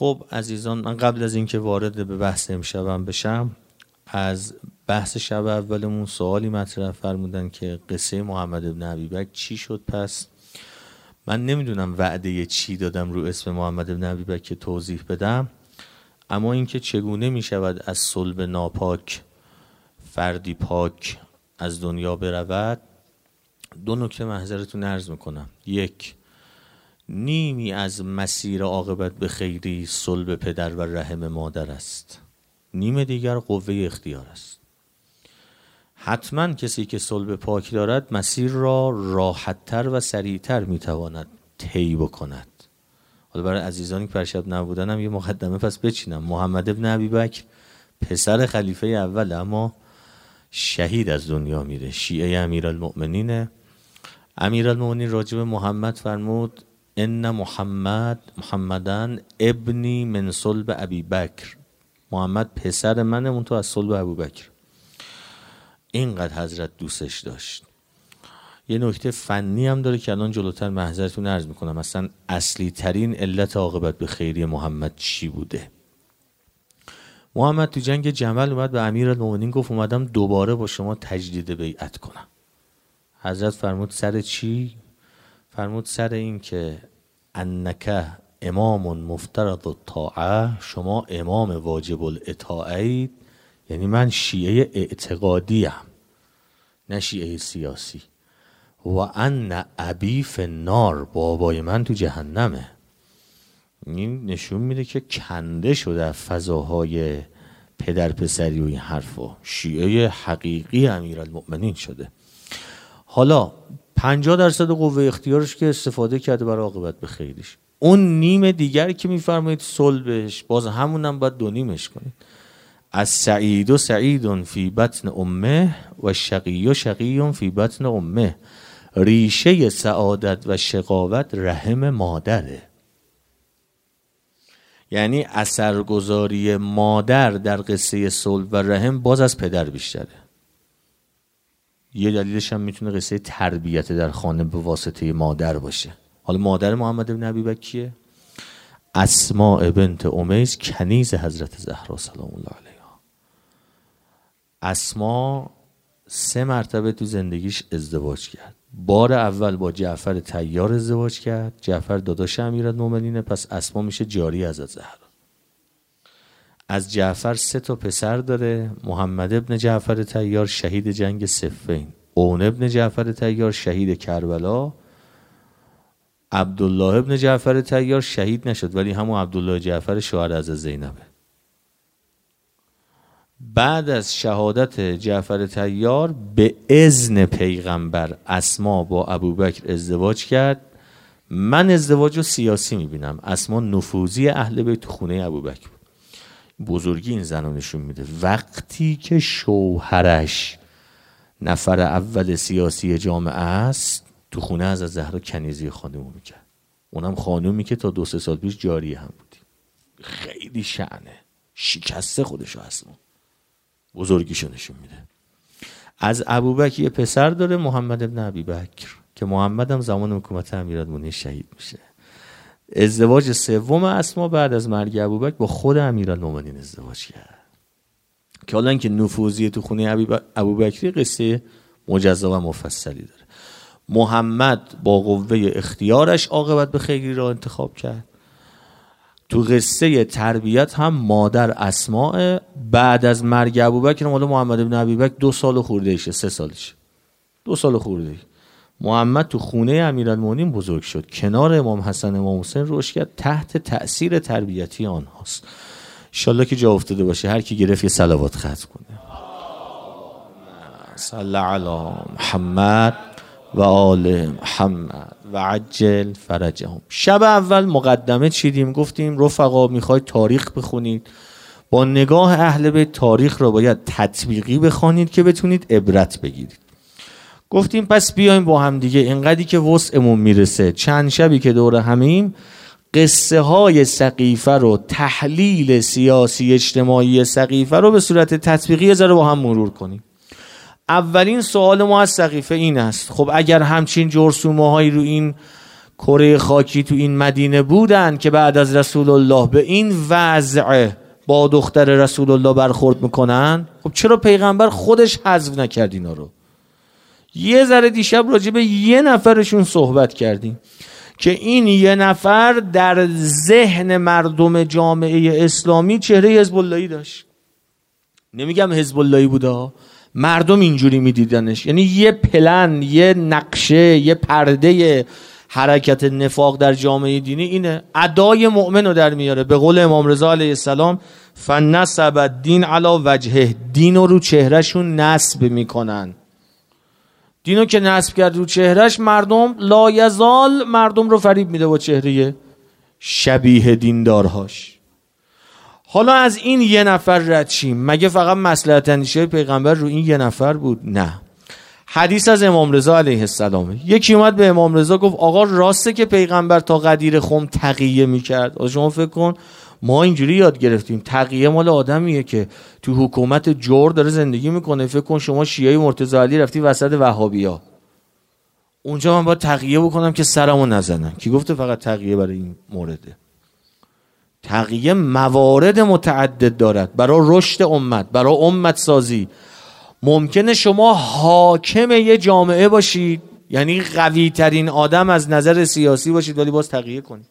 خب عزیزان، من قبل از اینکه وارد به بحث امشبم بشم، از بحث شب اولمون سوالی مطرح فرمودن که قصه محمد ابن ابیبکر چی شد. پس من نمیدونم وعده چی دادم رو اسم محمد ابن ابیبکر که توضیح بدم، اما اینکه چگونه میشود از صلب ناپاک فردی پاک از دنیا برود، دو نکته محضرتون عرض میکنم. یک، نیمی از مسیر عاقبت به خیری صلب پدر و رحم مادر است، نیم دیگر قوه اختیار است. حتما کسی که صلب پاک دارد مسیر را راحت‌تر و سریعتر میتواند طی بکند. حالا برای عزیزانی که پرشب نبودنم یه مقدمه پس بچینم. محمد ابن ابیبکر پسر خلیفه اول، اما شهید از دنیا میره، شیعه امیرالمؤمنین. امیرالمؤمنین راجب محمد فرمود ان محمدن ابنی من صلب ابی بکر، محمد پسر منه اون تو از صلب ابوبکر. اینقدر حضرت دوستش داشت. یه نکته فنی هم داره که الان جلوتر محضرتون عرض میکنم، اصلا اصلی ترین علت عاقبت به خیری محمد چی بوده. محمد تو جنگ جمل اومد به امیرالمؤمنین گفت اومدم دوباره با شما تجدید بیعت کنم. حضرت فرمود سر چی؟ فرمود سر این که انک امام مفترض الطاعه، شما امام واجب الاطاعه، یعنی من شیعه اعتقادی ام نه شیعه سیاسی. و ان ابی فی النار، بابای من تو جهنمه. این نشون میده که کنده شده از فضاهای پدر پسری و این حرفا، شیعه حقیقی امیرالمؤمنین شده. حالا 50% قوه اختیارش که استفاده کرده برای عاقبت به خیریش، اون نیم دیگر که میفرمایید صلبش، باز همونم باید دو نیمش کنید. از سعید و سعید فی بطن امه و شقی و شقی فی بطن امه، ریشه سعادت و شقاوت رحم مادره. یعنی اثرگذاری مادر در قصه صلب و رحم باز از پدر بیشتره. یه دلیلش هم میتونه قصه تربیت در خانه به واسطه مادر باشه. حالا مادر محمد ابن ابیبکر کیه؟ اسماء بنت امیس کنیز حضرت زهرا سلام الله علیها. اسماء 3 مرتبه تو زندگیش ازدواج کرد. بار اول با جعفر طیار ازدواج کرد، جعفر داداش امیرالمؤمنینه، پس اسماء میشه جاری حضرت زهرا. از جعفر 3 تا پسر داره. محمد ابن جعفر طیار شهید جنگ صفین، اون ابن جعفر طیار شهید کربلا، عبدالله ابن جعفر طیار شهید نشد ولی همون عبدالله جعفر شوهر از زینبه. بعد از شهادت جعفر طیار به اذن پیغمبر اسما با ابوبکر ازدواج کرد. من ازدواج رو سیاسی میبینم، اسما نفوذی اهل بیت خونه ابوبکر بود. بزرگی این زن رو نشون میده. وقتی که شوهرش نفر اول سیاسی جامعه است، تو خونه از زهرا کنیزی خانومو میکرد، اونم خانومی که تا 2-3 سال پیش جاری هم بودی. خیلی شأنه، شکسته خودشو اسما، بزرگیشو نشون میده. از ابوبکر یه پسر داره محمد ابن ابیبکر که محمد هم زمان حکومت امیرالمؤمنین شهید میشه. ازدواج سوم اسما بعد از مرگ ابوبکر با خود امیرالمؤمنین ازدواج کرد که حالا اینکه نفوذی تو خونه ابوبکری قصه مجزا و مفصلی داره. محمد با قوه اختیارش عاقبت به خیری را انتخاب کرد. تو قصه تربیت هم مادر اسماء، بعد از مرگ ابوبکر حالا محمد ابن ابیبکر 2 سال خورده ایشه، 3 سالشه، 2 سال خورده. محمد تو خونه امیرالمؤمنین بزرگ شد، کنار امام حسن امام حسین رشد کرد، تحت تأثیر تربیتی آنهاست. انشالله که جا افتاده باشه، هر کی گرفت یه صلوات ختم کنه. صلی علی محمد و آل محمد و عجل فرجهم. شب اول مقدمه چیدیم، گفتیم رفقا میخواید تاریخ بخونید، با نگاه اهل بیت تاریخ را باید تطبیقی بخونید که بتونید عبرت بگیرید. گفتیم پس بیایم با هم دیگه اینقدری که وسعمون میرسه، چند شبی که دور همیم، قصه های سقیفه رو، تحلیل سیاسی اجتماعی سقیفه رو به صورت تطبیقی ذره با هم مرور کنیم. اولین سوال ما از سقیفه این است: خب اگر همچین جرثومه هایی رو این کره خاکی تو این مدینه بودن که بعد از رسول الله به این وضع با دختر رسول الله برخورد میکنن، خب چرا پیغمبر خودش حذف نکرد اینا رو؟ یه ذره دیشب راجع به یه نفرشون صحبت کردیم که این یه نفر در ذهن مردم جامعه اسلامی چهره حزب اللهی داشت. نمیگم حزب اللهی بوده، مردم اینجوری میدیدنش. یعنی یه پلن، یه نقشه، یه پرده حرکت نفاق در جامعه دینی اینه. ادای مؤمن رو در میاره. به قول امام رضا علیه السلام فنصب الدین علی وجهه، دین رو چهرهشون نصب میکنن. دینو که نصب کرد رو چهرهش، مردم لا یزال مردم رو فریب میده با چهره شبیه دیندارهاش. حالا از این یه نفر رد شیم. مگه فقط مصلحت اندیشه پیغمبر رو این یه نفر بود؟ نه. حدیث از امام رضا علیه السلام. یکی اومد به امام رضا گفت آقا راسته که پیغمبر تا غدیر خم تقیه میکرد؟ شما فکر کن ما اینجوری یاد گرفتیم تقیه مال آدمیه که تو حکومت جور داره زندگی میکنه. فکر کن شما شیعه مرتضی علی رفتی وسط وهابیا، اونجا من باید تقیه بکنم که سرمو نزنن. کی گفته فقط تقیه برای این مورده؟ تقیه موارد متعدد دارد برای رشد امت، برای امت سازی. ممکنه شما حاکم یه جامعه باشید، یعنی قوی ترین آدم از نظر سیاسی باشید، ولی باز تقیه کنید.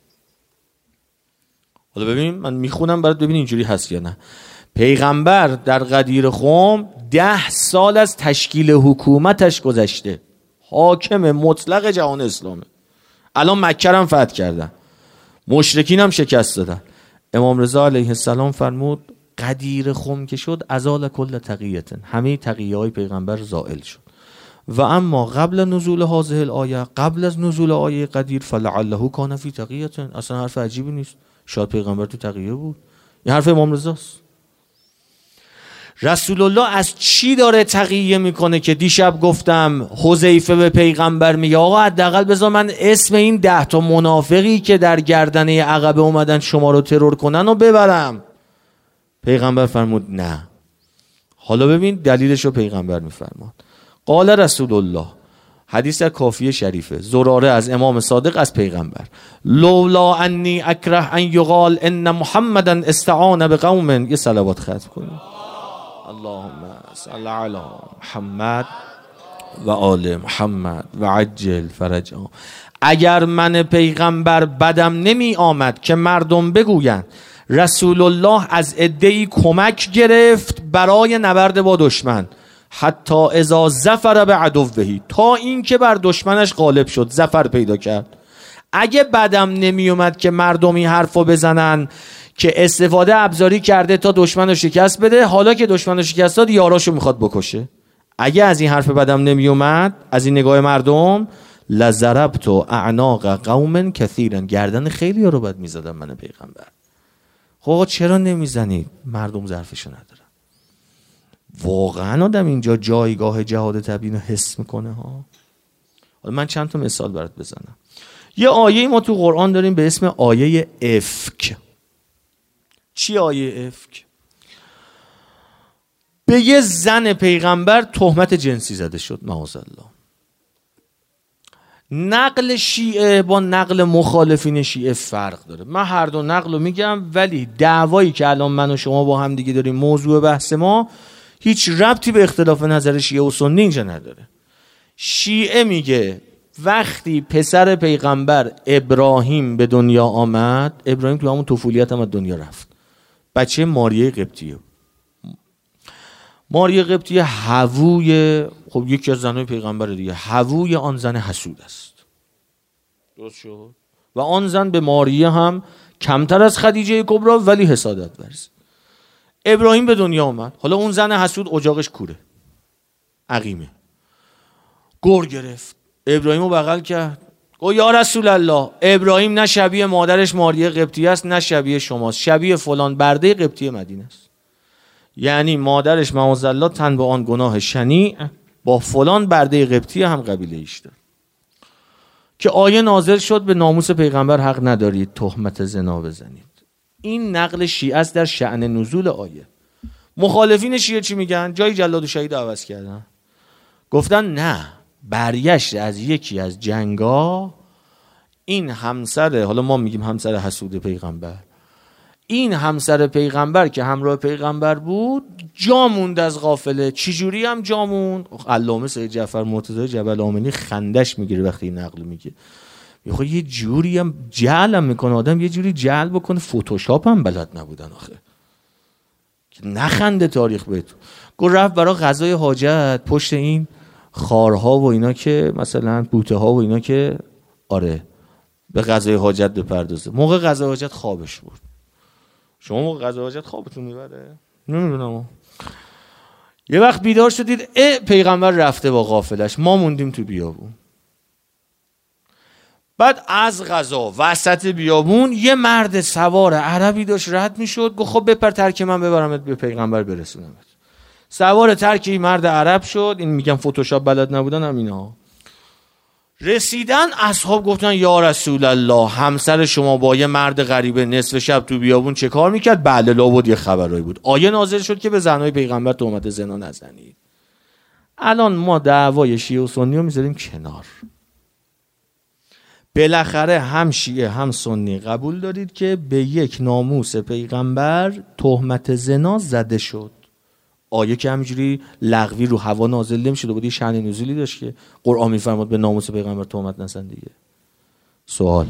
حالا ببین من میخونم برات ببین اینجوری هست یا نه. پیغمبر در غدیر خم 10 سال از تشکیل حکومتش گذشته، حاکم مطلق جهان اسلامه. الان مکه هم فتح کردن، مشرکین هم شکست دادن. امام رضا علیه السلام فرمود غدیر خم که شد ازال کل تقیه، همه تقیه های پیغمبر زائل شد. و اما قبل نزول هذه الآیه، قبل از نزول آیه غدیر، فلعله کان فی تقیه. اصلا حرف عجیبی نیست، شاید پیغمبر تو تقیه بود. این حرف امام رضاست. رسول الله از چی داره تقیه میکنه که دیشب گفتم حذیفه به پیغمبر میگه آقا حداقل بذار من اسم این 10 تا منافقی که در گردنه عقبه اومدن شما رو ترور کنن و ببرم. پیغمبر فرمود نه. حالا ببین دلیلش رو پیغمبر میفرماد. قال رسول الله، حدیث در کافیه شریفه، زراره از امام صادق از پیغمبر، لولا انی اکره ان یقال ان محمدا استعان بقوم. یه صلوات ختم کنیم. اللهم صل علی محمد و آل محمد و عجل فرجهم. اگر من پیغمبر بدم نمی آمد که مردم بگویند رسول الله از عده‌ای کمک گرفت برای نبرد با دشمن، حتی اذا ظفر به عدوه، تا این که بر دشمنش غالب شد، ظفر پیدا کرد. اگه بدم نمی اومد که مردمی حرفو بزنن که استفاده ابزاری کرده تا دشمنو شکست بده، حالا که دشمنو شکست داد یاراشو میخواد بکشه. اگه از این حرف بدم نمی اومد، از این نگاه مردم، لضربت اعناق قوم کثیرا، گردن خیلی ها رو بد میزدم من پیغمبر. خب چرا نمیزنید؟ مردم ظرفشو ندارن. واقعا آدم اینجا جایگاه جهاد تبیین رو حس میکنه ها. حالا من چند تا مثال برات بزنم. یه آیه ما تو قرآن داریم به اسم آیه افک. چی آیه افک؟ به یه زن پیغمبر تهمت جنسی زده شد، معاذالله. نقل شیعه با نقل مخالفین شیعه فرق داره. من هر دو نقل رو میگم، ولی دعوایی که الان من و شما با هم دیگه داریم، موضوع بحث ما، هیچ ربطی به اختلاف نظر شیعه و سنی اینجا نداره. شیعه میگه وقتی پسر پیغمبر ابراهیم به دنیا آمد، ابراهیم تو همون طفولیت هم از دنیا رفت، بچه ماریه قبطیه. ماریه قبطیه هووی، خب یکی از زنهای پیغمبر دیگه، هووی آن زن حسود است. درست شد؟ و آن زن به ماریه هم کمتر از خدیجه کبرا ولی حسادت ورز. ابراهیم به دنیا آمد، حالا اون زن حسود اجاقش کوره، عقیمه، گر گرفت، ابراهیم رو بغل کرد، گفت یا رسول الله، ابراهیم نه شبیه مادرش ماریه قبطیه است نه شبیه شماست، شبیه فلان برده قبطیه مدینه است. یعنی مادرش معاذالله تن به آن گناه شنیع با فلان برده قبطیه هم قبیله ایش دار. که آیه نازل شد به ناموس پیغمبر حق ندارید تهمت زنا بزنید. این نقل شیعه است در شأن نزول آیه. مخالفین شیعه چی میگن؟ جای جلاد و شهید عوض کردن، گفتن نه، برگشت از یکی از جنگا این همسر، حالا ما میگیم همسر حسود پیغمبر، این همسر پیغمبر که همراه پیغمبر بود جا موند از قافله. چجوری هم جا موند؟ علامه سید جعفر مرتضی جبل آمنی خندش میگیره وقتی این نقل میگه. خب یه جوری هم جعل هم میکنه آدم، یه جوری جعل بکنه، فتوشاپ هم بلد نبودن آخه که نخنده تاریخ بهتون. گفت رفت برای غذای حاجت پشت این خارها و اینا که مثلا بوته ها و اینا که آره به غذای حاجت بپردازه. موقع غذای حاجت خوابش بود. شما موقع غذای حاجت خوابتون میبره؟ نمیدونم. یه وقت بیدار شدید پیغمبر رفته با قافلش، ما موندیم تو بیابون. بعد از غذا وسط بیابون یه مرد سوار عربی داشت رد میشد. گفت خب بپر ترک من ببرمت به پیغمبر برسونمت. سوار ترک این مرد عرب شد. این میگم فتوشاپ بلد نبودن همینا. رسیدن اصحاب گفتن یا رسول الله همسر شما با یه مرد غریبه نصف شب تو بیابون چه کار میکرد؟ بله لابد یه خبرایی بود. آیه نازل شد که به زنای پیغمبر تهمت زنا نزنید. الان ما دعوای شیعه و سنی رو میذاریم کنار. بالاخره هم شیعه هم سنی قبول دارید که به یک ناموس پیغمبر تهمت زنا زده شد. آیه که همینجوری لغوی رو هوا نازل نمی‌شد، بود یه شأن نزولی داشت که قرآن میفرماد به ناموس پیغمبر تهمت نزن دیگه. سوال،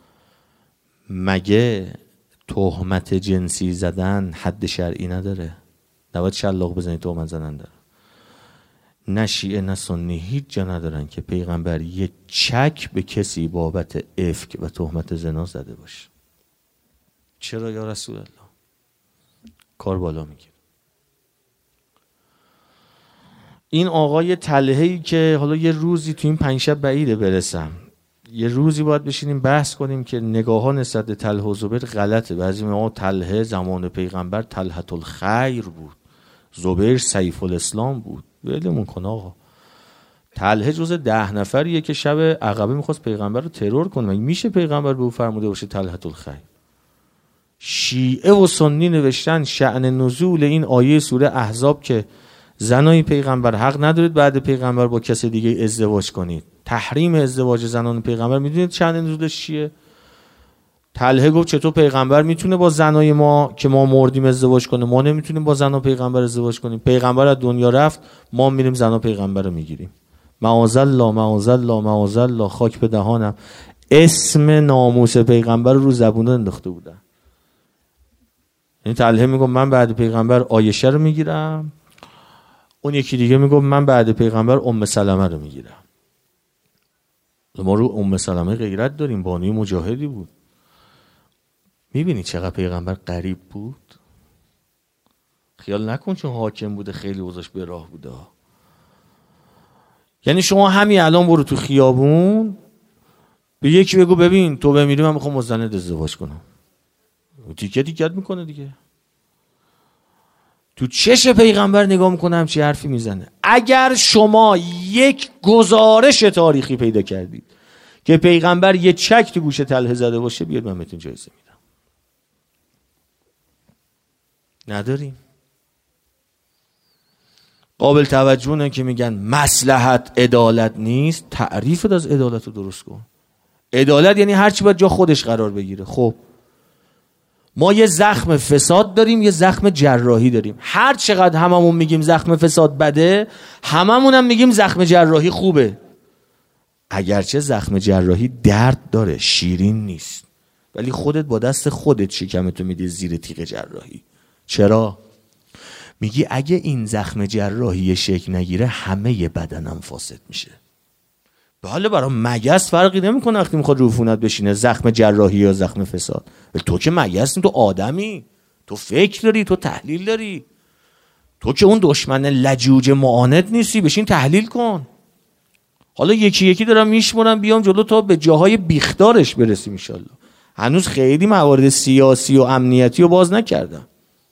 مگه تهمت جنسی زدن حد شرعی نداره؟ نباید شلاق بزنی تهمت زدن داره؟ نه شیعه نه سنی هیچ جا ندارن که پیغمبر یه چک به کسی بابت افک و تهمت زنا زده باشه. چرا یا رسول الله؟ کار بالا میگیره. این آقای طلحه‌ای که حالا یه روزی تو این 5 شب بعیده برسم، یه روزی باید بشینیم بحث کنیم که نگاه ها نسبت به طلحه و زبیر غلطه. بعضی میگن طلحه زمان پیغمبر طلحة الخیر بود، زبیر سیف الاسلام بود. ولمون کن آقا. طلحه جز 10 نفریه که شب عقبه میخواست پیغمبر رو ترور کنه. مگه میشه پیغمبر به او فرموده باشه طلحة الخیر؟ شیعه و سنی نوشتن شأن نزول این آیه سوره احزاب که زنای پیغمبر حق ندارید بعد پیغمبر با کسی دیگه ازدواج کنید. تحریم ازدواج زنان پیغمبر میدونید شأن نزولش چیه؟ طلحه گفت چطور پیغمبر میتونه با زنای ما که ما مردیم ازدواج کنه، ما نمیتونیم با زنا پیغمبر ازدواج کنیم؟ پیغمبر از دنیا رفت، ما میریم زنا پیغمبر رو میگیریم. معاذالله معاذالله معاذالله، خاک به دهانم. اسم ناموس پیغمبر رو زبون انداخته بودن. این طلحه میگم من بعد پیغمبر عایشه رو میگیرم، اون یکی دیگه میگم من بعد پیغمبر ام سلمه رو میگیرم. ما رو ام سلمه غیرت داریم، بانوی مجاهدی بود. میبینی چقدر پیغمبر غریب بود؟ خیال نکن چون حاکم بوده خیلی اوضاعش به راه بوده. یعنی شما همین الان برو تو خیابون به یکی بگو ببین تو بمیری من میخوام با زنت ازدواج کنم، تیکت میکنه دیگه. تو چش پیغمبر نگاه میکنه همچی حرفی میزنه. اگر شما یک گزارش تاریخی پیدا کردید که پیغمبر یه چک تو گوش طلحه زده باشه بیاد من بهتون جایزه میدم. نداریم. قابل توجهونه که میگن مصلحت عدالت نیست. تعریفت از عدالت رو درست کن. عدالت یعنی هرچی باید جا خودش قرار بگیره. خب ما یه زخم فساد داریم، یه زخم جراحی داریم. هر چقدر هممون میگیم زخم فساد بده، هممون هم میگیم زخم جراحی خوبه. اگرچه زخم جراحی درد داره، شیرین نیست، ولی خودت با دست خودت شکمتو میدی زیر تیغ جراحی. چرا؟ میگی اگه این زخم جراحی شکل نگیره همه بدنم فاسد میشه. بله برای مگس فرقی نمیکنه وقتی میخواد رو عفونت بشینه زخم جراحی یا زخم فساد. ولی تو که مگس نیستی، تو آدمی، تو فکر داری، تو تحلیل داری. تو که اون دشمن لجوج معاند نیستی، بشین تحلیل کن. حالا یکی یکی دارم میشمونم بیام جلو تا به جاهای بیخدارش برسیم ان شاءالله. هنوز خیلی موارد سیاسی و امنیتی رو باز نکردم.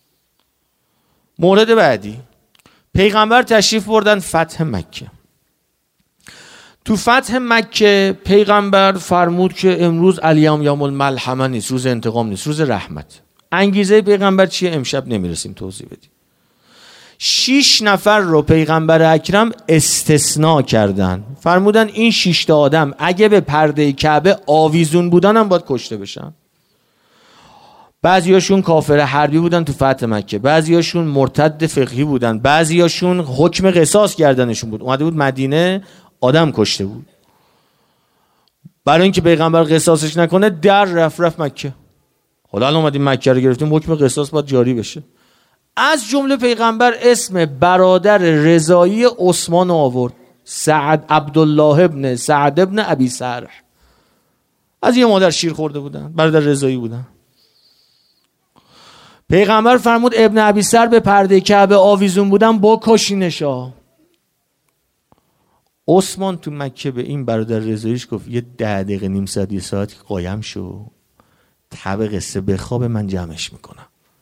مورد بعدی، پیغمبر تشریف بردن فتح مکه. تو فتح مکه پیغمبر فرمود که امروز الیوم یوم الملحمه نیست، روز انتقام نیست، روز رحمت. انگیزه پیغمبر چیه؟ امشب نمیرسیم توضیح بدیم. 6 نفر رو پیغمبر اکرم استثناء کردن، فرمودن این 6 تا آدم اگه به پرده کعبه آویزون بودن هم باید کشته بشن. بعضیاشون کافر حربی بودن تو فتح مکه، بعضیاشون مرتد فقهی بودن، بعضیاشون حکم قصاص کردنشون بود، اومده بود مدینه آدم کشته بود. برای اینکه پیغمبر قصاصش نکنه در رفت مکه. حالا اومدیم مکه رو گرفتیم، حکم قصاص باید جاری بشه. از جمله پیغمبر اسم برادر رضایی عثمان آورد، سعد عبدالله ابن سعد ابن ابی سرح. از یه مادر شیر خورده بودن، برادر رضایی بودن. پیغمبر فرمود ابن ابی سر به پرده کعبه آویزون بودن بکشینشا. عثمان تو مکه به این برادر رضاییش گفت یه 10 دقیقه نیم ساعت یه ساعت قایم شو، تب قصه بخواب من جمعش میکنم.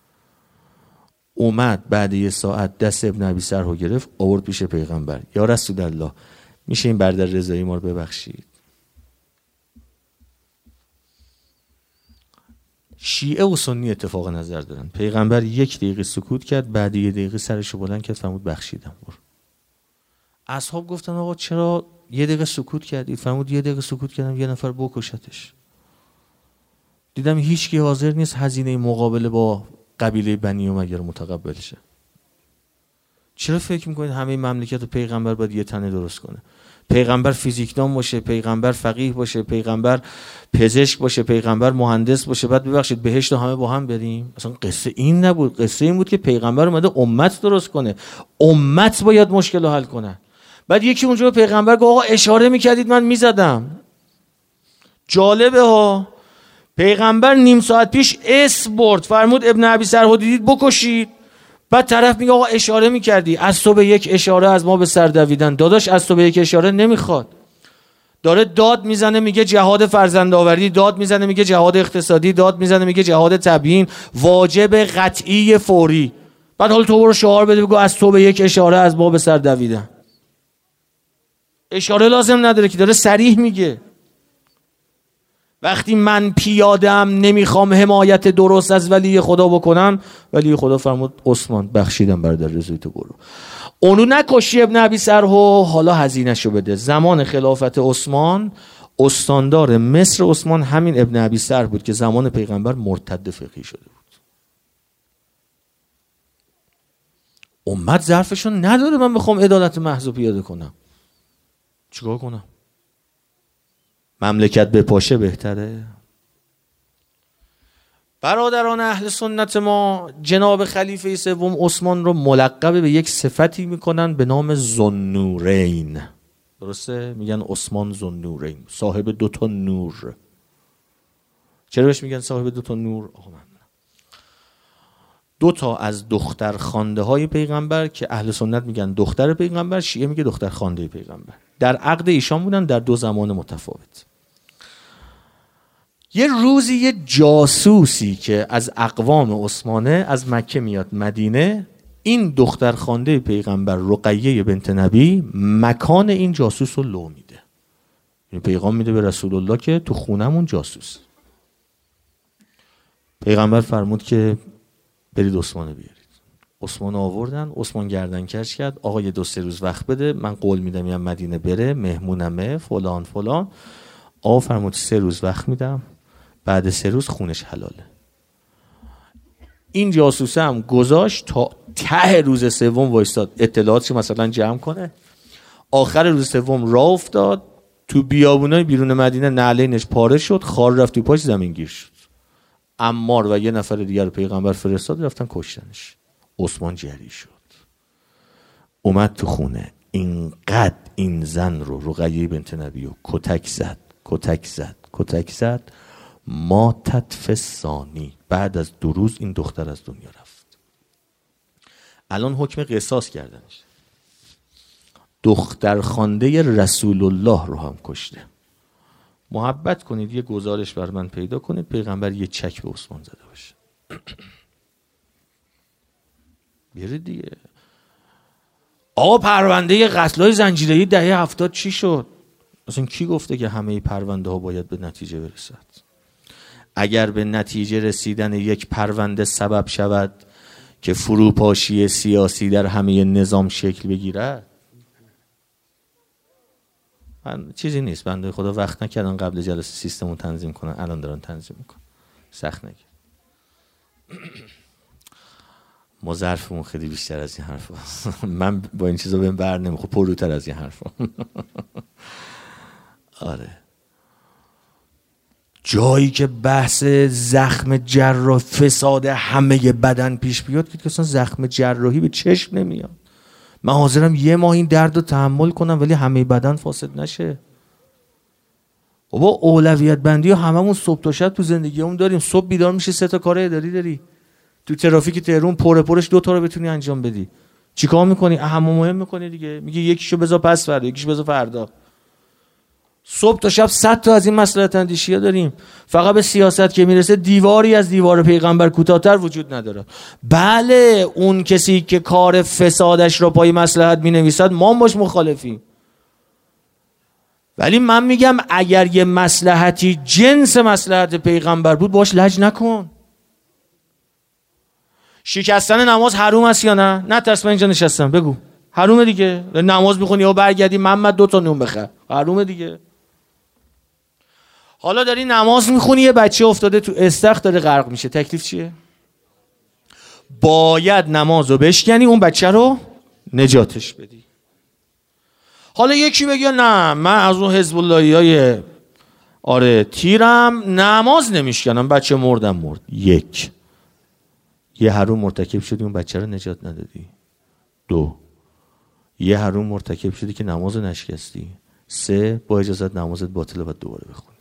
اومد بعد یه ساعت دست ابن ابی سر رو گرفت آورد پیش پیغمبر، یا رسول الله میشه این برادر رضایی ما رو ببخشید؟ شیعه و سنی اتفاق نظر دارن. پیغمبر 1 دقیقه سکوت کرد، بعد 1 دقیقه سرشو بلند کرد فرمود بخشیدم. اصحاب گفتن آقا چرا 1 دقیقه سکوت کردی؟ فرمود 1 دقیقه سکوت کردم یه نفر بکشتش. دیدم هیچ کی حاضر نیست هزینه مقابله با قبیله بنی امیه رو متقبل شه. چرا فکر میکنید همه مملکت و پیغمبر باید یه تنه درست کنه؟ پیغمبر فیزیکدان باشه، پیغمبر فقیه باشه، پیغمبر پزشک باشه، پیغمبر مهندس باشه، بعد ببخشید بهشت رو همه با هم بریم؟ اصلا قصه این نبود. قصه این بود که پیغمبر اومده امت درست کنه، امت باید مشکل رو حل کنه. بعد یکی اونجا به پیغمبر گفت آقا اشاره میکردید من میزدم. جالبه ها، پیغمبر نیم ساعت پیش اسم برد، فرمود ابن ابی سر دیدید بکشید. بعد طرف میگه آقا اشاره میکردی، از تو به 1 اشاره از ما به سر دویدن. داداش از تو به 1 اشاره نمیخواد، داره داد میزنه میگه جهاد فرزندآوری، داد میزنه میگه جهاد اقتصادی، داد میزنه میگه جهاد تبیین، واجب قطعی فوری. بعد حالا تو برو شعار بده بگو از تو به 1 اشاره از ما به سر دویدن. اشاره لازم نداره که، داره صریح میگه. وقتی من پیاده‌ام نمیخوام حمایت درست از ولی خدا بکنم، ولی خدا فرمود عثمان بخشیدم برادر رضایی تو برو. اونو نکشی ابن ابی سرحو، حالا هزینه‌شو بده. زمان خلافت عثمان استاندار مصر عثمان همین ابن ابی سر بود که زمان پیغمبر مرتد فقهی شده بود. امت ظرفشون نداره من بخوام عدالت محض پیاده کنم. چیکار کنم؟ مملکت به پاشه بهتره. برادران اهل سنت ما جناب خلیفه سوم عثمان رو ملقب به 1 صفتی میکنن به نام ذوالنورین. درسته؟ میگن عثمان ذوالنورین، صاحب 2 تا نور. چرا بهش میگن صاحب 2 تا نور؟ 2 تا از دختر خوانده های پیغمبر که اهل سنت میگن دختر پیغمبر، شیعه میگه دختر خوانده پیغمبر، در عقد ایشان بودن در 2 زمان متفاوت. یه روزی یه جاسوسی که از اقوام عثمانه از مکه میاد مدینه، این دختر خوانده پیغمبر رقیه بنت نبی مکان این جاسوس رو لو میده. این پیغام میده به رسول الله که تو خونمون جاسوس. پیغمبر فرمود که برید عثمان بیارید. عثمان آوردن، عثمان گردن کش کرد، آقا یه 2-3 روز وقت بده، من قول میدم یا مدینه بره، مهمونمه فلان فلان. آقا فرمود 3 روز وقت میدم، بعد 3 روز خونش حلاله. این جاسوسه هم گذاشت تا ته روز سوم وایستاد اطلاعاتش مثلا جمع کنه. آخر روز سوم راه افتاد، تو بیابونای بیرون مدینه نعلینش پاره شد، خار رفت تو پاش، زمین گیر شد. عمار و یه نفر دیگر پیغمبر فرستاد رفتن کشتنش. عثمان جری شد، اومد تو خونه، اینقدر این زن رو رقیه بنت نبی کتک زد ماتت فسانی. بعد از 2 روز این دختر از دنیا رفت. الان حکم قصاص کردنش. دختر خوانده رسول الله رو هم کشته. محبت کنید یه گزارش بر من پیدا کنید پیغمبر یه چک به عثمان زده باشه. بیارید دیگه. آقا پرونده قتل‌های زنجیره‌ای دهه 70 چی شد؟ اصلا کی گفته که همه پرونده ها باید به نتیجه برسد؟ اگر به نتیجه رسیدن یک پرونده سبب شود که فروپاشی سیاسی در همه نظام شکل بگیرد. من چیزی نیست، بنده خدا وقت نکردن قبل جلسه سیستمو تنظیم کنن، الان دارن تنظیم میکنن، سخت نگیر. ما ظرفمون خیلی بیشتر از این حرفا. من با این چیزا بهم بر نمیخوره، پروتر از این حرفا. آره، جایی که بحث زخم جراح فساد همه بدن پیش بیاد که اصلا زخم جراحی به چشم نمیاد. من حاضرم یه ماه این درد رو تحمل کنم ولی همه بدن فاسد نشه. بابا اولویت بندی ها هممون صبح تا شب تو زندگیمون داریم. صبح بیدار میشه 3 تا کار اداری داری، تو ترافیک تهران پرش 2 تا رو بتونی انجام بدی. چیکار میکنی؟ اهم مهم میکنی دیگه، میگی یکیشو بذار پس فردا، یکیشو بذار فردا. صبح تا شب 100 تا از این مصلحت اندیشی‌ها داریم. فقط به سیاست که میرسه دیواری از دیوار پیغمبر کوتاه‌تر وجود نداره. بله، اون کسی که کار فسادش رو پای مصلحت مینویسد ما باش مخالفیم، ولی من میگم اگر یه مصلحتی جنس مصلحت پیغمبر بود باش لج نکن. شکستن نماز حروم است یا نه؟ نه ترس، من اینجا نشستم بگو حرومه دیگه. نماز میخونی یا برگردی محمد 2 تا نون بخر، حرومه دیگه. حالا داری نماز میخونی یه بچه افتاده تو استخر داره غرق میشه، تکلیف چیه؟ باید نمازو بشکنی، اون بچه رو نجاتش بدی. حالا یکی بگه نه من از اون حزب اللهیای آره تیرم، نماز نمیشکنم، بچه مردم مرد. یه حروم مرتکب شدی اون بچه رو نجات ندادی. 2 یه حروم مرتکب شدی که نمازو نشکستی. 3 با اجازت نمازت باطله باید دوباره بخونی.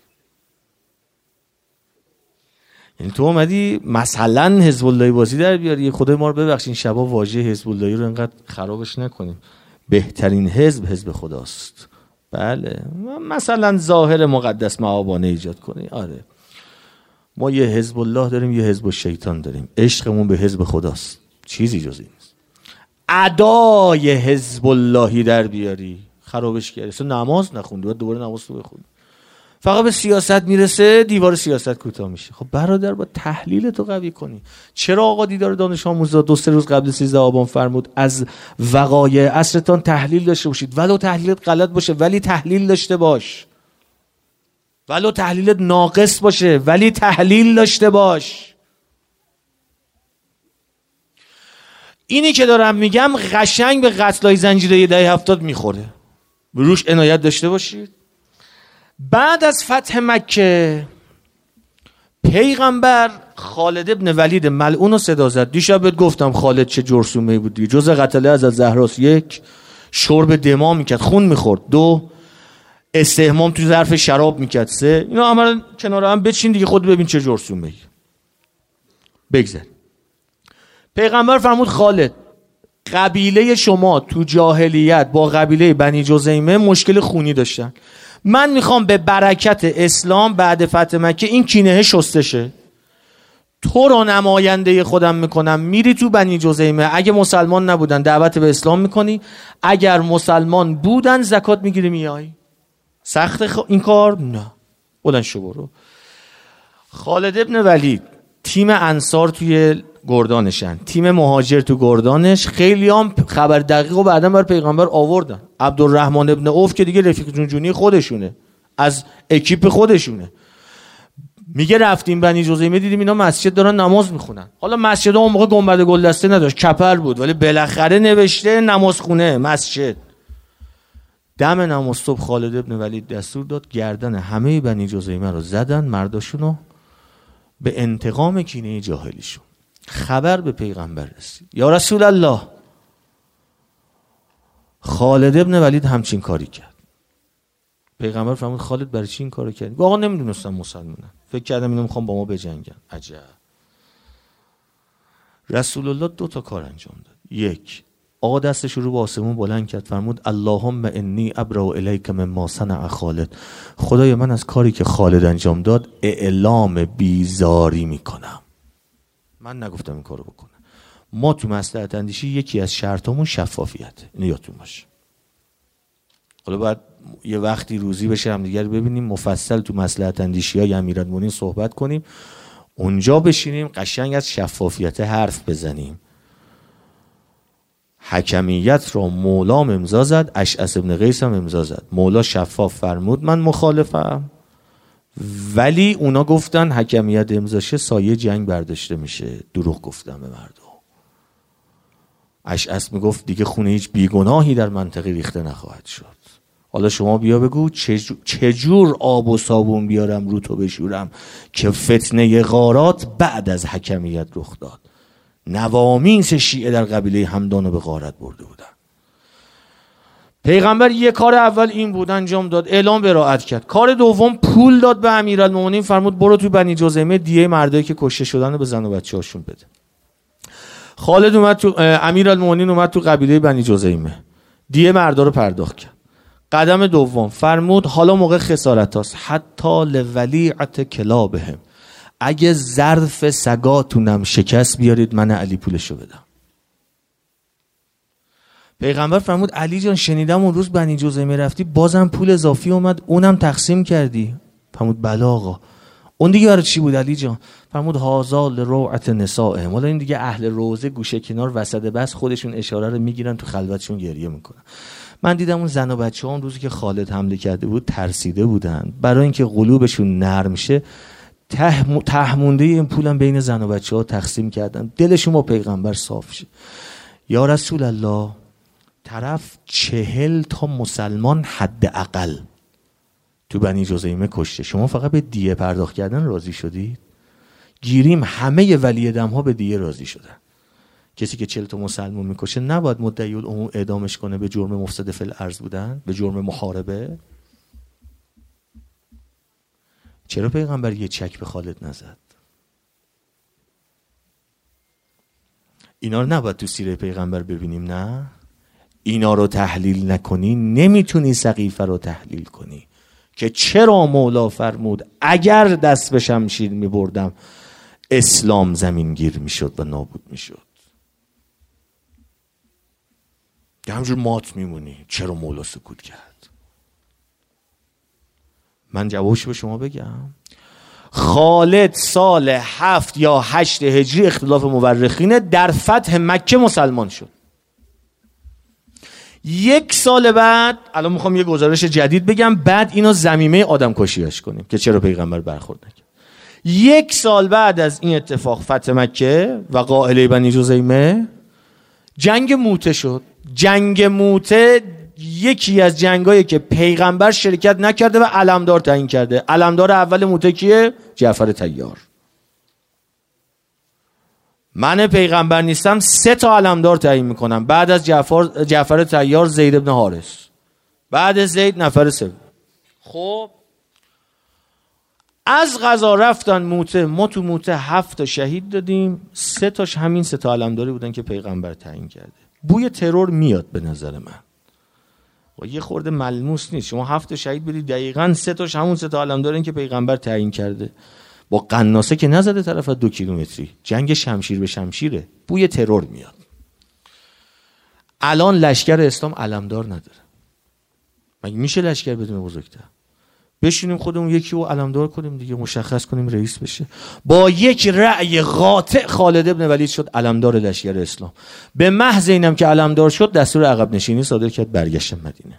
یعنی تو اومدی مثلا حزب اللهی بازی در بیاری. خدای ما رو ببخشین شبا واژه حزب اللهی رو انقدر خرابش نکنیم. بهترین حزب خداست. بله، مثلا ظاهر مقدس معابانه ایجاد کنی. آره، ما یه حزب الله داریم، یه حزب الشیطان داریم. عشقمون به حزب خداست، چیزی جز این نیست. ادای حزب اللهی در بیاری خرابش کردی. اصلا نماز نخوندی، باید دوباره نماز رو بخونی. فقط به سیاست میرسه دیوار سیاست کوتاه میشه. خب برادر با تحلیل تو قوی کنی. چرا آقا دیدار دانش آموزا 2-3 روز قبل 13 آبان فرمود از وقایع عصرتان تحلیل داشته باشید، ولو تحلیلت غلط باشه ولی تحلیل داشته باش، ولو تحلیلت ناقص باشه ولی تحلیل داشته باش. اینی که دارم میگم قشنگ به قتلای زنجیره دهه 70 میخوره، روش عنایت داشته باشید. بعد از فتح مکه پیغمبر خالد ابن ولید ملعون رو صدا زد. دیشب بهت گفتم خالد چه جرثومه‌ای بود دیگه. جز قتله از زهراست. 1 شرب دما میکرد، خون میخورد. 2 استحمام تو ظرف شراب میکرد. 3 اینا عملا کنار هم بچین دیگه، خود ببین چه جرثومه‌ای. بگذار. پیغمبر فرمود خالد قبیله شما تو جاهلیت با قبیله بنی جزیمه مشکل خونی داشتن. من میخوام به برکت اسلام بعد فتح مکه این کینه شسته شه. تو رو نماینده خودم میکنم، میری تو بنی جزیمه، اگه مسلمان نبودن دعوت به اسلام میکنی، اگر مسلمان بودن زکات میگیری میای. سخت این کار؟ نه، بلند شو برو. خالد ابن ولید تیم انصار توی گردانشن، تیم مهاجر تو گردانش. خیلی هم خبر دقیق و بعدا بر پیغمبر آوردن. عبدالرحمن ابن عوف که دیگه رفیق جونجونی خودشونه، از اکیپ خودشونه، میگه رفتیم بنی جزیمه دیدیم اینا مسجد دارن نماز میخونن. حالا مسجد اون موقع گنبد گلدسته نداشت، کپر بود، ولی بالاخره نوشته نمازخونه مسجد. دم نماز صبح خالد ابن ولید دستور داد گردن همه بنی جزیمه رو زدن، مرداشونو، به انتقام کینه جاهلیشون. خبر به پیغمبر رسید، یا رسول الله خالد ابن ولید همچین کاری کرد. پیغمبر فرمود خالد برای چی این کارو کردی؟ آقا نمیدونستم مسلمانن، فکر کردم اینا میخوام با ما بجنگن. عجب. رسول الله 2 تا کار انجام داد. 1 آقا دستش رو به آسمون بلند کرد، فرمود اللهم انی ابرأ الیک مما صنع خالد. خدای من از کاری که خالد انجام داد اعلام بیزاری میکنم. من نگفتم این کارو بکنه. ما تو مصلحت اندیشی یکی از شرطمون شفافیت، اینو یادتون باشه. حالا باید یه وقتی روزی بشه هم دیگر ببینیم مفصل تو مصلحت اندیشی‌های امیرالمومنین صحبت کنیم، اونجا بشینیم قشنگ از شفافیت حرف بزنیم. حکمیت را مولام امضا زد، اشعث ابن قیس هم امضا زد. مولا شفاف فرمود من مخالفم، ولی اونا گفتن حکمیت امضا شه سایه جنگ برداشته میشه. دروغ گفتن به مردم. اشعث میگفت دیگه خون هیچ بیگناهی در منطقه ریخته نخواهد شد. حالا شما بیا بگو چجور آب و صابون بیارم رو تو بشورم که فتنه غارات بعد از حکمیت رخ داد. نوامیس شیعه در قبیله همدانو به غارت برده بودن. پیغمبر یه کار اول این بود انجام داد، اعلام براءت کرد. کار دوم پول داد به امیرالمومنین، فرمود برو تو بنی جزیمه دیه مردایی که کشته شدن رو به زن و بچه‌هاشون بده. خالد اومد تو، امیرالمومنین اومد تو قبیله بنی جزیمه، دیه مردا رو پرداخت کرد. قدم دوم فرمود حالا موقع خسارت هاست، حتی لولیعت کلابهم، اگه ظرف سگاتونم شکست بیارید من علی پولشو بدم. پیغمبر فرمود علی جان شنیدم اون روز بنی جزیمه رفتی بازم پول اضافی اومد اونم تقسیم کردی؟ فرمود بله آقا. اون دیگه برای چی بود علی جان؟ فرمود هازا لروعت نسائهم، حالا این دیگه اهل روزه گوشه کنار وسط بس خودشون اشاره رو میگیرن تو خلوتشون گریه میکنن. من دیدم اون زن و بچه ها اون روزی که خالد حمله کرده بود ترسیده بودن، برای اینکه قلوبشون نرم شه تهمونده این پولم بین زن و بچه ها تقسیم کردن، دلشون با پیغمبر صاف شه. یا رسول الله طرف 40 تا مسلمان حداقل تو بنی جزیمه کشته، شما فقط به دیه پرداخت کردن راضی شدید؟ گیریم همه ولی دم ها به دیه راضی شدن. کسی که 40 تا مسلمان میکشه نباید مدعی العموم اعدامش کنه به جرم مفسد فی الارض بودن، به جرم محاربه؟ چرا پیغمبر یه چک به خالد نزد؟ اینا رو نباید تو سیره پیغمبر ببینیم؟ نه اینا رو تحلیل نکنی نمیتونی سقیفه رو تحلیل کنی که چرا مولا فرمود اگر دست به شمشیر میبردم اسلام زمین گیر میشد و نابود میشد. همجور مات میمونی چرا مولا سکوت کرد؟ من جوابش به شما بگم. خالد سال 7 یا 8 هجری اختلاف مورخینه در فتح مکه مسلمان شد. 1 سال بعد، الان میخوام یه گزارش جدید بگم بعد اینو ضمیمه آدم کشیش کنیم که چرا پیغمبر برخورد نکرد. 1 سال بعد از این اتفاق فتح مکه و قائله بنی جزیمه جنگ موته شد. جنگ موته یکی از جنگایی که پیغمبر شرکت نکرده و علمدار تعیین کرده. علمدار اول موته کیه؟ جعفر طیار. من پیغمبر نیستم 3 تا علمدار تعیین میکنم. بعد از جعفر طیار زید ابن حارث، بعد زید نفر سوم. خب از قضا رفتن موته، ما تو موته 7 تا شهید دادیم، 3 تاش همین 3 تا علمداری بودن که پیغمبر تعیین کرده. بوی ترور میاد به نظر من و یه خورده ملموس نیست. شما 7 تا شهید بدید دقیقاً 3 تاش همون 3 تا علمدارن که پیغمبر تعیین کرده. با قناصه که نزده طرف 2 کیلومتری، جنگ شمشیر به شمشیره، بوی ترور میاد. الان لشکر اسلام علمدار نداره. مگه میشه لشکر بدون بزرگتر؟ بشینیم خودمون یکی رو علمدار کنیم دیگه، مشخص کنیم رئیس بشه. با یک رأی قاطع خالد ابن ولید شد علمدار لشکر اسلام. به محض اینم که علمدار شد دستور عقب نشینی صادر کرد، برگشت مدینه.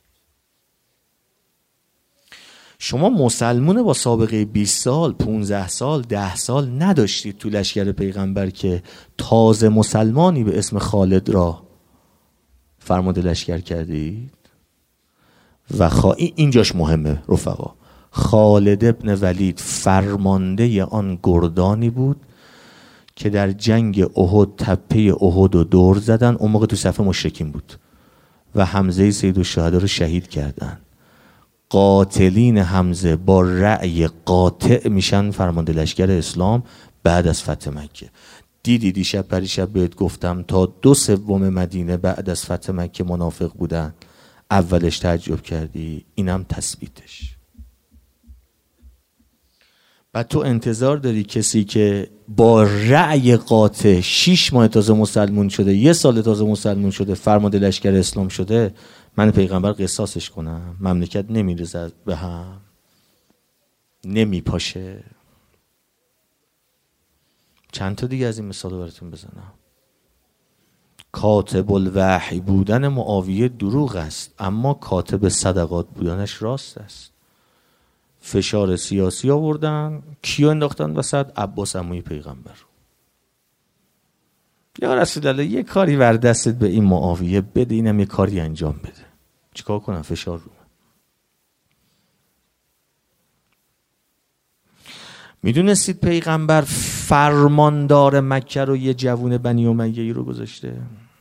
شما مسلمون با سابقه 20 سال 15 سال 10 سال نداشتید تو لشکر پیغمبر که تازه مسلمانی به اسم خالد را فرمانده لشکر کردید؟ و اینجاش مهمه رفقا. خالد ابن ولید فرمانده آن گردانی بود که در جنگ احد تپه احد رو دور زدن. اون موقع تو صف مشرکین بود و حمزه سیدالشهدا رو شهید کردن. قاتلین حمزه با رأی قاطع میشن فرمانده لشکر اسلام بعد از فتح مکه. دیدی دیشب پریشب بهت گفتم تا 2/3 مدینه بعد از فتح مکه منافق بودن، اولش تعجب کردی، اینم تثبیتش. بعد تو انتظار داری کسی که با رأی قاطع 6 ماه تازه مسلمون شده، 1 سال تازه مسلمون شده، فرمانده لشکر اسلام شده، من پیغمبر قصاصش کنم؟ مملکت نمیرزه به هم، نمیپاشه. چند تا دیگه از این مثال براتون بزنم. کاتب الوحی بودن معاویه دروغ است، اما کاتب صدقات بودنش راست است. فشار سیاسی آوردن، کیو انداختن وسط؟ عباس عموی پیغمبر. یا رسول الله یه کاری ور دستت به این معاویه بده، اینم یه کاری انجام بده. چیکار کنم؟ فشار رو. میدونستید پیغمبر فرماندار مکه رو یه جوون بنی امیه‌ای رو گذاشته؟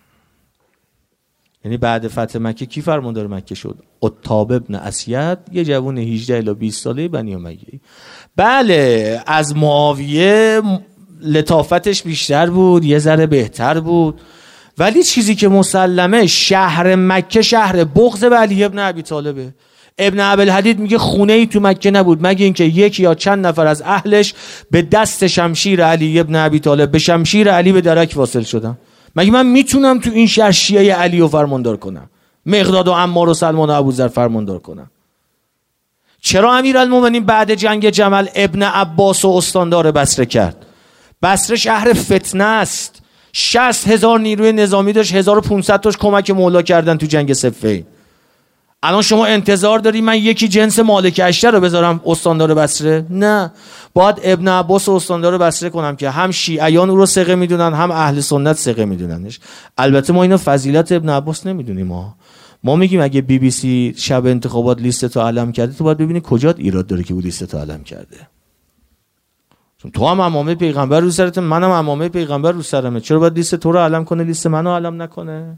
یعنی بعد فتح مکه کی فرماندار مکه شد؟ عتاب ابن اسید، یه جوون 18 الی 20 ساله بنی امیه‌ای. بله از معاویه لطافتش بیشتر بود، یه ذره بهتر بود، ولی چیزی که مسلمه شهر مکه شهر بغض به علی ابن ابی طالبه. ابن ابوالحدید میگه خونه ای تو مکه نبود مگه اینکه یکی یا چند نفر از اهلش به دست شمشیر علی ابن ابی طالب به شمشیر علی به درک واصل شدن. مگه من میتونم تو این شهر شیعه علی رو فرماندار کنم؟ مقداد و عمار و سلمان و ابوذر فرماندار کنم؟ چرا امیرالمومنین بعد جنگ جمل ابن عباس و استاندار بصره کرد؟ بصره شهر فتنه است. 60,000 نیروی نظامی داشت، 1500 تاش کمک مولا کردن تو جنگ صفین. الان شما انتظار داری من یکی جنس مالک اشتر رو بذارم استاندار بصره؟ نه، باید ابن عباس رو استاندار بصره کنم که هم شیعیان او رو ثقه میدونن هم اهل سنت ثقه میدوننش. البته ما اینو فضیلت ابن عباس نمیدونیم. ما میگیم اگه بی بی سی شب انتخابات لیست تو علم کرده، تو باید ببینی کجات ایراد داره که او لیست تو علم کرده. چون تو هم عمامه پیغمبر رو سرت، منم عمامه پیغمبر رو سرمه، چرا باید لیست تو رو علم کنه لیست منو علم نکنه؟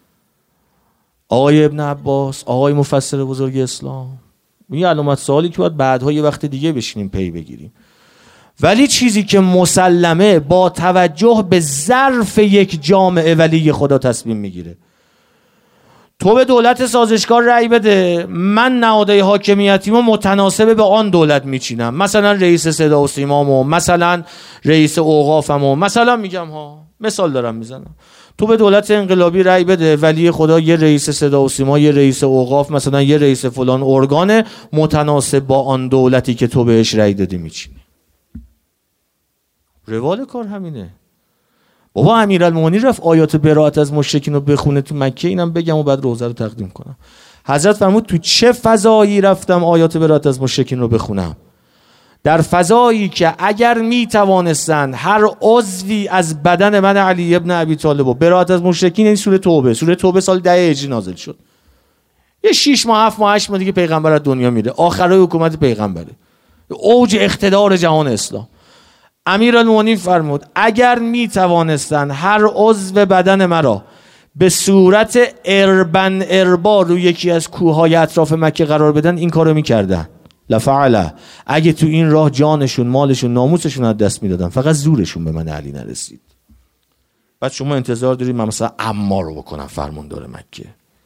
آقای ابن عباس، آقای مفسر بزرگ اسلام، این علامت سوالی که باید بعدها یه وقت دیگه بشینیم پی بگیریم. ولی چیزی که مسلمه با توجه به ظرف یک جامعه ولی خدا تصمیم میگیره. تو به دولت سازشکار رأی بده، من نهادهای حاکمیتیمو متناسب به آن دولت میچینم، مثلا رئیس صدا و سیمامو، مثلا رئیس اوقافمو، مثلا میگم مثال دارم میزنم. تو به دولت انقلابی رأی بده، ولی خدا یه رئیس صدا و سیما، یه رئیس اوقاف، مثلا یه رئیس فلان ارگان متناسب با آن دولتی که تو بهش رأی دادی میچینی. روال کار همینه. بابا امیرالمومنین رفت آیات براءت از مشرکین رو بخونه تو مکه، اینم بگم و بعد روزه رو تقدیم کنم. حضرت فرمود تو چه فضایی رفتم آیات براءت از مشرکین رو بخونم؟ در فضایی که اگر می توانستن هر عضوی از بدن من علی ابن ابی طالب و براءت از مشرکین، این سوره توبه سال 10 هجری نازل شد. یه 6 ماه 7 ماه 8 ماه دیگه پیغمبر از دنیا میره، آخرای حکومت پیغمبره، اوج اقتدار جهان اسلام. امیرالمومنین فرمود اگر می توانستن هر عضو بدن مرا به صورت اربن اربا روی یکی از کوههای اطراف مکه قرار بدن، این کارو میکردن. لفعله، اگه تو این راه جانشون، مالشون، ناموسشون از دست میدادن، فقط زورشون به من علی نرسید. بعد شما انتظار دارید من مثلا عمار رو بکنم فرماندار مکه؟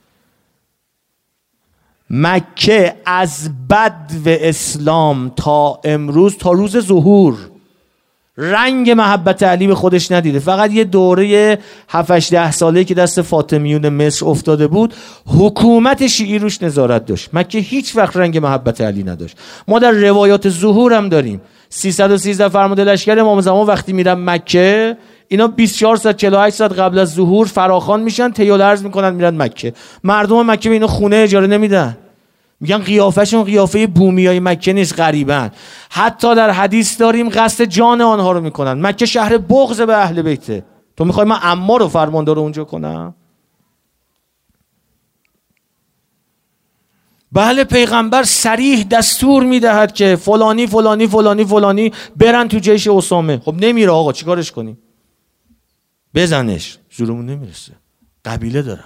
مکه از بدو اسلام تا امروز، تا روز ظهور، رنگ محبت علی به خودش ندیده. فقط یه دوره 7-10 ساله که دست فاطمیون مصر افتاده بود، حکومت شیعی روش نظارت داشت. مکه هیچ وقت رنگ محبت علی نداشت. ما در روایات ظهور هم داریم 313 فرمانده لشکر امام زمان وقتی میرن مکه، اینا 24 ساعت 48 ساعت قبل از ظهور فراخوان میشن، تیال عرض میکنن میرن مکه. مردم مکه به اینا خونه اجاره نمیدن، میگن قیافهشون قیافه بومیای مکه نیست، غریبن. حتی در حدیث داریم قصد جان آنها رو میکنن. مکه شهر بغض به اهل بیته. تو میخوای من عمار رو فرماندار اونجا کنم؟ بله، پیغمبر صریح دستور میدهد که فلانی فلانی فلانی فلانی برن تو جیش اسامه. خب نمیره آقا، چیکارش کنیم؟ بزنش، زورمون نمیرسه، قبیله دارن.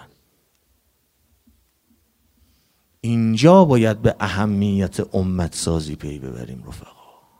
اینجا باید به اهمیت امت سازی پی ببریم رفقا.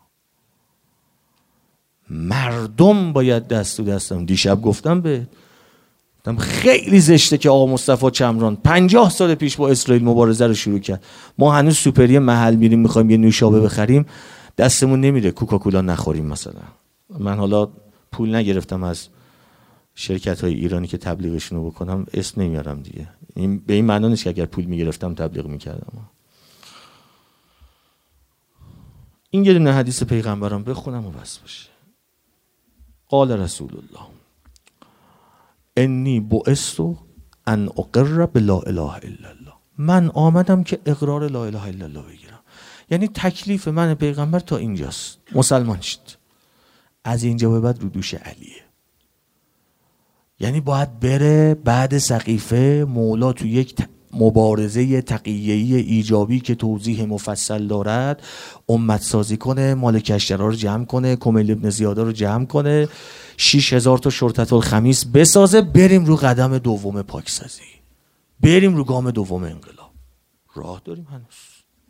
مردم باید دست تو دستم. دیشب گفتم خیلی زشته که آقا مصطفی چمران 50 سال پیش با اسرائیل مبارزه رو شروع کرد. ما هنوز سوپری محل میریم میخوایم یه نوشابه بخریم، دستمون نمیره کوکاکولا نخوریم مثلا. من حالا پول نگرفتم از شرکت های ایرانی که تبلیغشون رو بکنم، اسم نمیارم دیگه. این به این معنی نیست که اگر پول میگرفتم تبلیغ میکردم. این یه دونه حدیث پیغمبرم بخونم و بس باشه. قال رسول الله انی بعثت ان اقر بلا اله الا الله. من آمدم که اقرار لا اله الا الله بگیرم. یعنی تکلیف من پیغمبر تا اینجاست، مسلمان شد. از اینجا به بعد رو دوش علیه. یعنی باید بره بعد سقیفه مولا تو یک مبارزه تقیه‌ای ایجابی که توضیح مفصل دارد امت سازی کنه، مالک اشترا رو جمع کنه، کمیل ابن زیاده رو جمع کنه، 6000 تا شرطة الخمیس بسازه، بریم رو قدم دوم پاکسازی، بریم رو گام دوم انقلاب. راه داریم هنوز.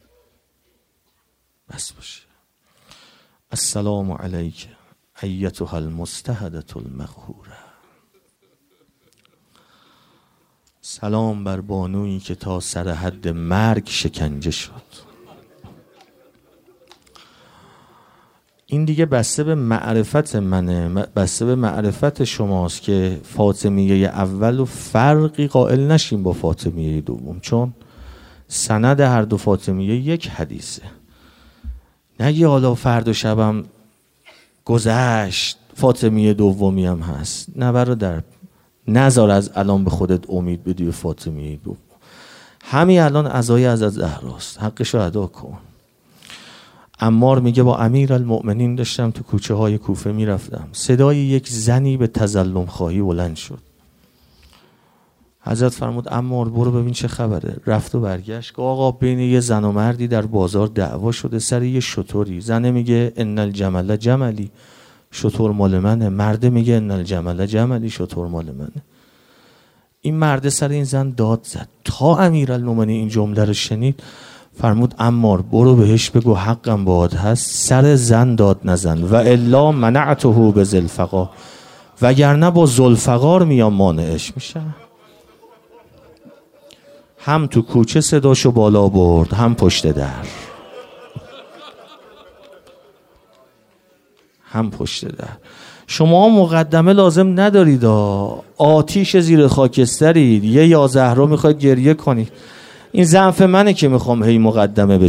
بس باشه. السلام علیک ایتها المستهدة المقهوره. سلام بر بانویی که تا سر حد مرگ شکنجه شد. این دیگه بسته به معرفت منه، بسته به معرفت شماست که فاطمیه اول و فرقی قائل نشیم با فاطمیه دوم، چون سند هر دو فاطمیه یک حدیثه. نگی حالا فردا شبم گذشت فاطمیه دومی هم هست. نه برادر، نذار از الان به خودت امید بدی به فاطمیه دوم. همین الان عزای از زهراست، حقشو ادا کن. عمار میگه با امیرالمؤمنین داشتم تو کوچه های کوفه میرفتم، صدای یک زنی به تظلم خواهی بلند شد. حضرت فرمود عمار برو ببین چه خبره. رفت و برگشت که آقا بین یه زن و مردی در بازار دعوا شده سر یه شتری. زنه میگه ان الجمل جملی، شتر مال منه. مرده میگه ان الجمل جملی، شتر مال منه. این مرده سر این زن داد زد. تا امیرالمومنین این جمله رو شنید فرمود عمار برو بهش بگو حقم باهات هست، سر زن داد نزن و الا منعته بذوالفقار، وگرنه با ذوالفقار میام مانعش میشه. هم تو کوچه صداشو بالا برد، هم پشت در، هم پشت در. شما مقدمه لازم ندارید، آتیش زیر خاکسترید. یه یا زهرا میخواید گریه کنید. این ضعف منه که میخوام هی مقدمه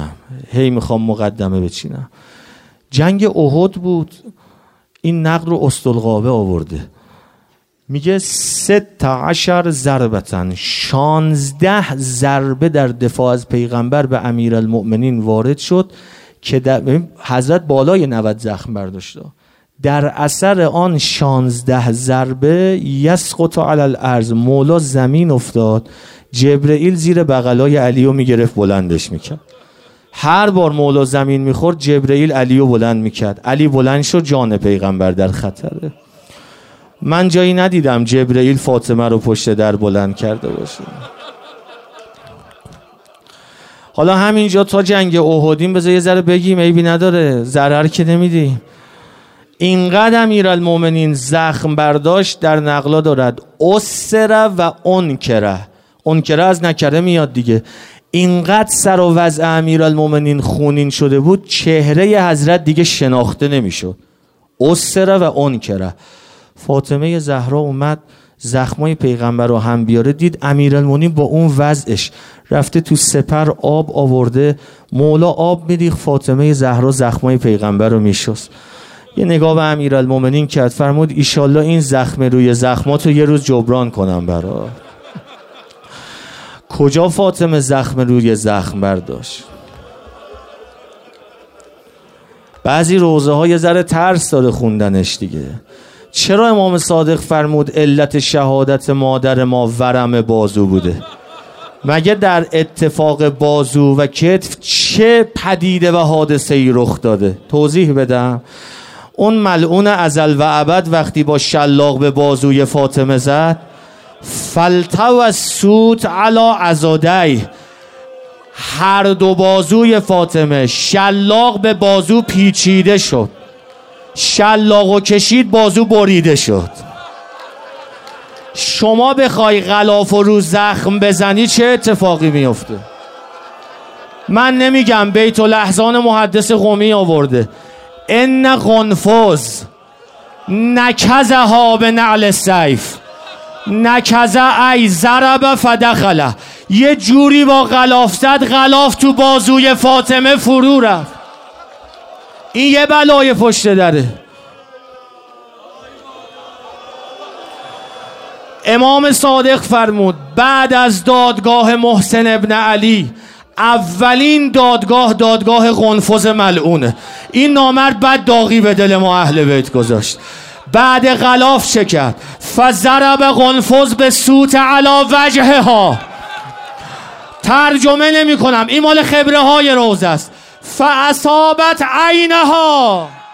بچینم. جنگ احد بود. این نقل رو استلقابه آورده، میگه 16 ضربتن، 16 ضربه در دفاع از پیغمبر به امیرالمؤمنین وارد شد که حضرت بالای 90 زخم برداشت. در اثر آن 16 ضربه یسقط علی الارض، مولا زمین افتاد. جبرئیل زیر بغلای علیو میگرفت بلندش میکرد. هر بار مولا زمین میخورد جبرئیل علیو بلند میکرد. علی بلند شد، جان پیغمبر در خطره. من جایی ندیدم جبرئیل فاطمه رو پشت در بلند کرده باشه. حالا همینجا تا جنگ احدیم بذار یه ذره بگیم، عیبی نداره، ضرر که نمیدیم. اینقدر امیرالمؤمنین زخم برداشت در نقلا دارد اسره و انکره از نکره میاد دیگه. اینقدر سر و وضع امیرالمؤمنین خونین شده بود چهره حضرت دیگه شناخته نمیشد. اسره و انکره. فاطمه زهرا اومد زخمای پیغمبر رو هم بیاره، دید امیرالمؤمنین با اون وضعش رفته تو سپر آب آورده، مولا آب میریخت، فاطمه زهرا زخمای پیغمبر رو میشست. یه نگاه به امیرالمؤمنین کرد، فرمود ایشالله این زخم روی زخماتو یه روز جبران کنم برات. کجا فاطمه زخم روی زخم برداشت؟ بعضی روزه ها یه ذره ترس داره خوندنش دیگه. چرا امام صادق فرمود علت شهادت مادر ما ورم بازو بوده؟ مگه در اتفاق بازو و کتف چه پدیده و حادثه‌ای رخ داده؟ توضیح بدم. اون ملعون ازل و ابد وقتی با شلاق به بازوی فاطمه زد، فالتوسط علی عضدی، هر دو بازوی فاطمه شلاق به بازو پیچیده شد، شلاقو کشید بازو بریده شد. شما بخوای غلاف رو زخم بزنی چه اتفاقی میفته؟ من نمیگم، بیت الاحزان محدث قمی آورده ان قنفذ نکزها به نعل سیف، نکزه ای ضرب فدخله، یه جوری با غلاف زد غلاف تو بازوی فاطمه فرو رفت. این یه بلای پشت داره. امام صادق فرمود بعد از دادگاه محسن ابن علی اولین دادگاه قنفذ ملعونه. این نامرد بعد داغی به دل ما اهل بیت گذاشت. بعد غلاف چه کرد؟ فضرب قنفذ به سوت علی وجهها. ترجمه نمی کنم، این مال خبره های روزه است. فاصابت عینها